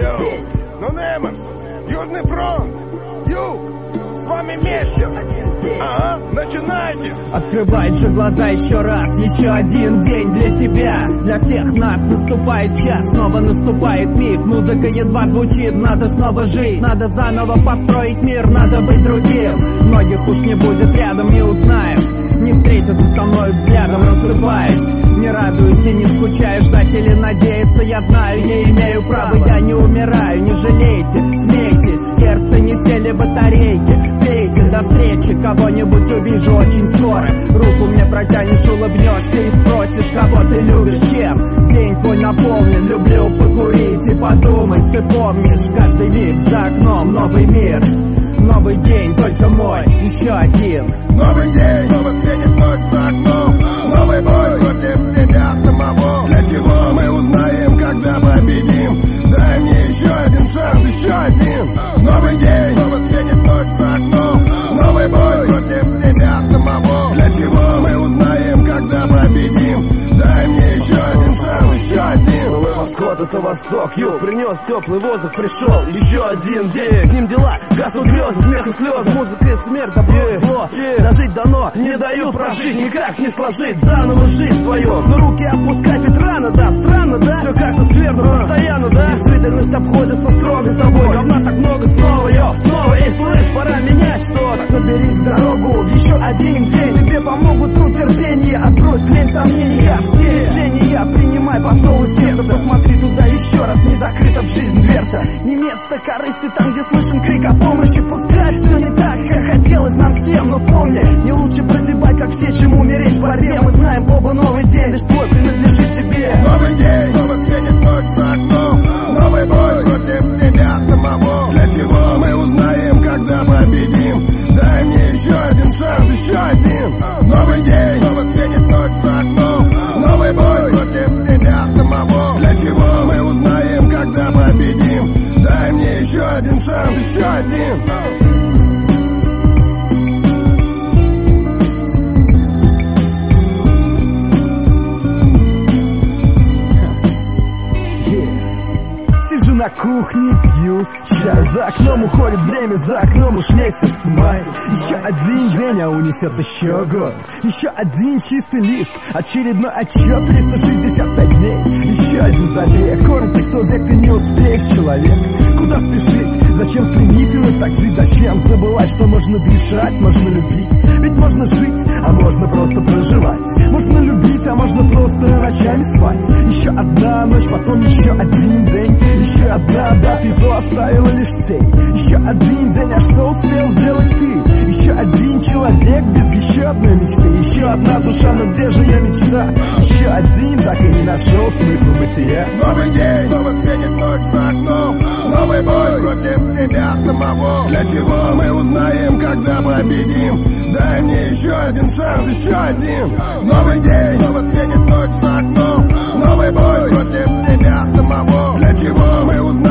день. Ну, Немекс, Южный фронт, Юг, с вами вместе. Ага, начинайте. Открывай же глаза еще раз. Еще один день для тебя, для всех нас. Наступает час, снова наступает миг. Музыка едва звучит, надо снова жить. Надо заново построить мир, надо быть другим. Многих уж не будет рядом, не узнаем. Не встретятся со мной взглядом, рассыпаясь. Не радуюсь и не скучаю, ждать или надеяться. Я знаю, я имею право, я не умираю. Не жалейте, смейтесь, в сердце не сели батарейки. Пейте, до встречи, кого-нибудь увижу очень скоро. Руку мне протянешь, улыбнешься и спросишь, кого ты любишь, чем. День твой наполнен, люблю покурить и подумать. Ты помнишь, каждый миг за окном новый мир. Новый день, только мой, еще один. Новый день, снова сменит ночь за окном. Новый бой против себя самого. Для чего мы узнаем, когда победим? Дай мне еще один шанс, еще один. Новый день, снова сменит ночь за окном. Новый бой против себя самого. Для чего мы узнаем, когда победим? Дай мне еще один шанс, еще один. Восход это восток, юг принес теплый воздух, пришел еще один день. С ним дела, гаснут грезы, смех и слезы. Музыка и смерть, добро и зло. Дожить дано, не дают прожить, никак не сложить заново жизнь свою. Но руки опускать ведь рано, да, странно, да. Все как-то скверно, постоянно, да. Действительность обходится строго с тобой. Говна так много, снова, снова, эй, слышь, пора менять что-то. Соберись в дорогу, еще один день. Тебе помогут труд, терпение, отбрось лень, сомнения. Все решения принимай по зову сердца. Посмотри туда еще раз, не закрыта в жизнь дверца. Не место корысти там, где слышен крик о помощи. Пускай все не так, как хотелось нам всем. Но помни, не лучше прозябать, как все, чем умереть в борьбе. Мы знаем оба, новый день лишь твой принадлежит тебе. Новый день, снова сменит ночь за окном. Новый бой против себя самого. Для чего мы узнаем, когда победим? Дай мне еще один шанс, еще один. Новый день, снова сменит ночь за окном. Новый бой против себя самого. Для чего мы узнаем, когда победим? Дай мне еще один шанс, еще один. Сижу на кухне, пью чай. За окном уходит время, за окном уж месяц май. Еще один день, а унесет еще год. Еще один чистый лист, очередной отчет. 365 дней, еще один забег. Коротко, кто век, ты не успеешь, человек. Куда спешить? Зачем стремительно так жить? Зачем забывать, что можно дышать, можно любить? Ведь можно жить, а можно просто проживать. Можно любить, а можно просто ночами спать. Еще одна ночь, потом еще один день. Еще одна дата, и то оставила лишь тень. Еще один день, а что успел сделать ты? Еще один человек без еще одной мечты. Еще одна душа, но где же ее мечта? Еще один, так и не нашел смысл бытия. Новый день, снова сменит ночь за окном. Новый бой против себя самого. Для чего мы узнаем, когда победим? Дай мне еще один шанс, еще один. Новый день, снова сменит ночь за окном. Новый бой против себя самого. Для чего мы узнаем?